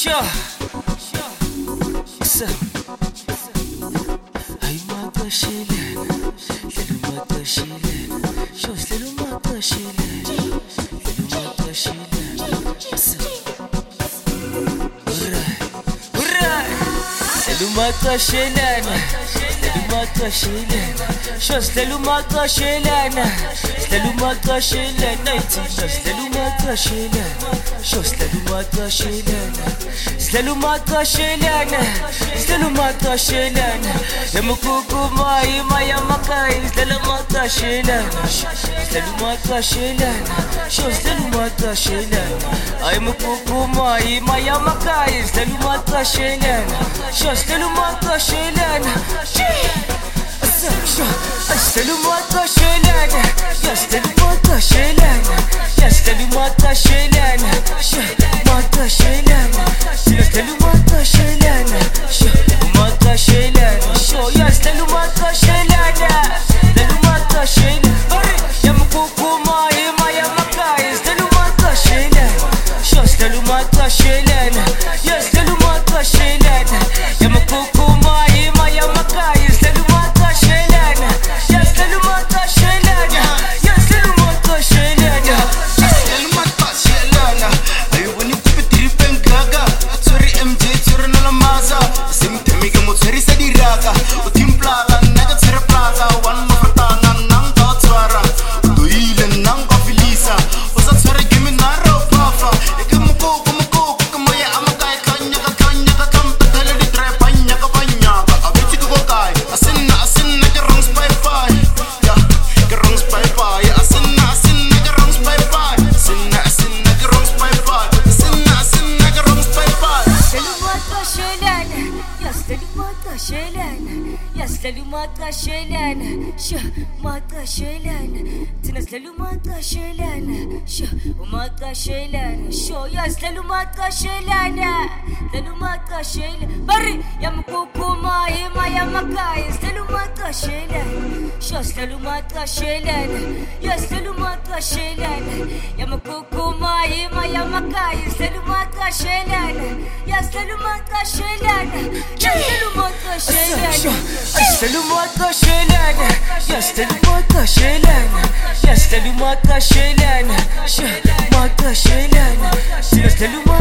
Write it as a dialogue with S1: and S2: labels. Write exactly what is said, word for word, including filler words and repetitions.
S1: Sure. Sir. Ay mata shile, little mata shile. Shows little mata shile, little mata shile. Hurray, hurray. Little mata shile, little mata shile. Shows little mata shile, little mata shile. Nineteen does little mata shile. Shows little mata shile. Slelu mata shelana, slelu mata shelana. Yamukuku mai maya makai, slelu mata shelana, slelu mata shelana. Show slelu mata shelana. Ay mukuku mai maya makai, slelu mata shelana, show slelu mata shelana. Slelu mata shelana, yes slelu mata shelana, yes slelu mata shelana, mata shelana. Slelu mata shelana, mata shelana. Show yes slelu mata shelana, slelu mata shelana. Yamukuku mai maya makai, slelu mata shelana, show slelu mata shelana, yes slelu mata shelana. Yamukuku mai maya makai, slelu mata shelana, yes slelu mata shelana, yes slelu mata shelana.
S2: Slelu mata shelana. Ayo wani kupitiri pengaga. Sorry M J sorry nala maza. Simtemi kamo sorry sadiraka. Utimplaga naga tsere plaza. One more tangan nang tatswara. Doile nang kafilisa. Osa sorry give me naro papa. Ikamuko kumuko kukamaya amakai kanya ka kanya ka kamta tele di tre panya ka panya ka. Abeti ko kai. Asinna asinna ka wrong spy spy. Yeah, ka wrong spy spy. Asinna asinna ka wrong spy spy. Asinna asinna ka wrong spy spy. Asinna asinna ka wrong spy spy.
S1: Slelu mata shelana, yes slelu mata shelana, yes slelu mata shelana, sha mata shelana. Tina slelu mata shelana, sha mata shelana. Show yes slelu mata shelana, slelu mata shelana. Bari yamukuku mai maya makai, slelu mata shelana, show slelu mata shelana, yes slelu mata shelana. Yamukuku mai maya makai, slelu mata shelana, yes slelu mata shelana, yes slelu mata shelana. Slelu mata shelana, yes slelu mata shelana, yes slelu mata shelana, mata shelana. Slelu